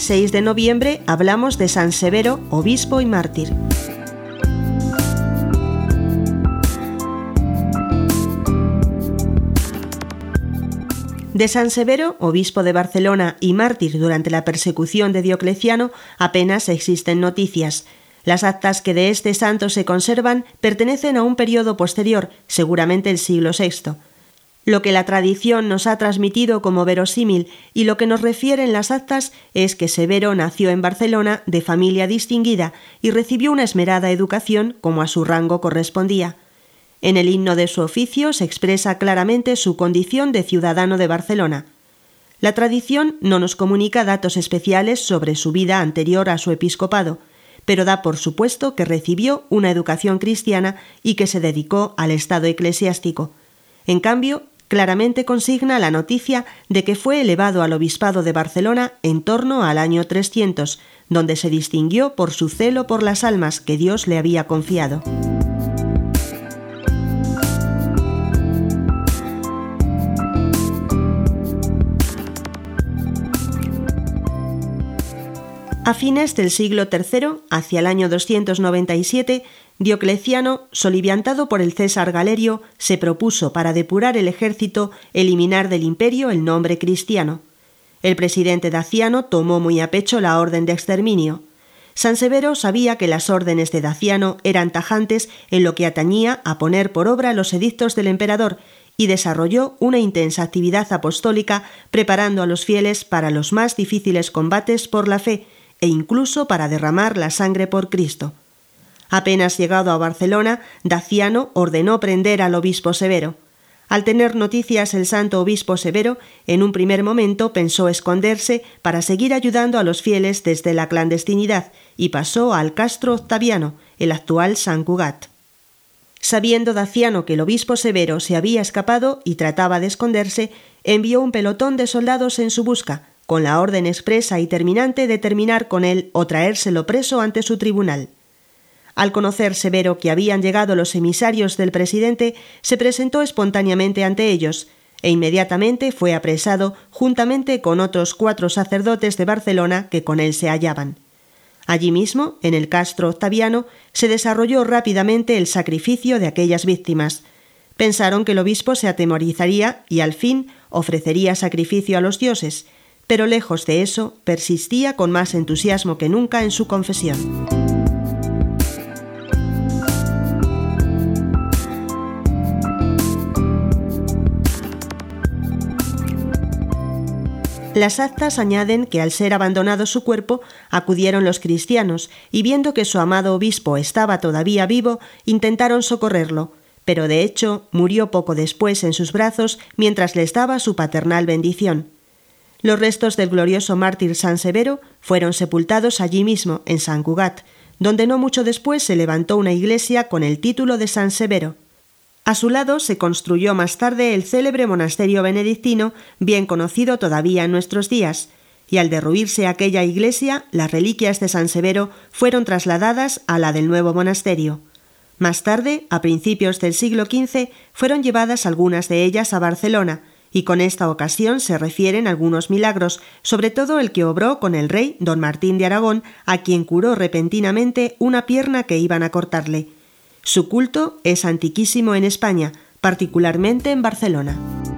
6 de noviembre hablamos de San Severo, obispo y mártir. De San Severo, obispo de Barcelona y mártir durante la persecución de Diocleciano, apenas existen noticias. Las actas que de este santo se conservan pertenecen a un periodo posterior, seguramente el siglo VI. Lo que la tradición nos ha transmitido como verosímil y lo que nos refieren las actas es que Severo nació en Barcelona de familia distinguida y recibió una esmerada educación como a su rango correspondía. En el himno de su oficio se expresa claramente su condición de ciudadano de Barcelona. La tradición no nos comunica datos especiales sobre su vida anterior a su episcopado, pero da por supuesto que recibió una educación cristiana y que se dedicó al estado eclesiástico. En cambio, claramente consigna la noticia de que fue elevado al obispado de Barcelona en torno al año 300, donde se distinguió por su celo por las almas que Dios le había confiado. A fines del siglo III, hacia el año 297, Diocleciano, soliviantado por el César Galerio, se propuso para depurar el ejército eliminar del imperio el nombre cristiano. El presidente Daciano tomó muy a pecho la orden de exterminio. San Severo sabía que las órdenes de Daciano eran tajantes en lo que atañía a poner por obra los edictos del emperador y desarrolló una intensa actividad apostólica preparando a los fieles para los más difíciles combates por la fe, e incluso para derramar la sangre por Cristo. Apenas llegado a Barcelona, Daciano ordenó prender al obispo Severo. Al tener noticias el santo obispo Severo, en un primer momento pensó esconderse para seguir ayudando a los fieles desde la clandestinidad y pasó al Castro Octaviano, el actual Sant Cugat. Sabiendo Daciano que el obispo Severo se había escapado y trataba de esconderse, envió un pelotón de soldados en su busca, con la orden expresa y terminante de terminar con él o traérselo preso ante su tribunal. Al conocer Severo que habían llegado los emisarios del presidente, se presentó espontáneamente ante ellos, e inmediatamente fue apresado juntamente con otros 4 sacerdotes de Barcelona que con él se hallaban. Allí mismo, en el Castro Octaviano, se desarrolló rápidamente el sacrificio de aquellas víctimas. Pensaron que el obispo se atemorizaría y al fin ofrecería sacrificio a los dioses, pero lejos de eso, persistía con más entusiasmo que nunca en su confesión. Las actas añaden que al ser abandonado su cuerpo, acudieron los cristianos y viendo que su amado obispo estaba todavía vivo, intentaron socorrerlo, pero de hecho murió poco después en sus brazos mientras les daba su paternal bendición. Los restos del glorioso mártir San Severo fueron sepultados allí mismo, en Sant Cugat, donde no mucho después se levantó una iglesia con el título de San Severo. A su lado se construyó más tarde el célebre monasterio benedictino, bien conocido todavía en nuestros días, y al derruirse aquella iglesia, las reliquias de San Severo fueron trasladadas a la del nuevo monasterio. Más tarde, a principios del siglo XV, fueron llevadas algunas de ellas a Barcelona, y con esta ocasión se refieren algunos milagros, sobre todo el que obró con el rey don Martín de Aragón, a quien curó repentinamente una pierna que iban a cortarle. Su culto es antiquísimo en España, particularmente en Barcelona.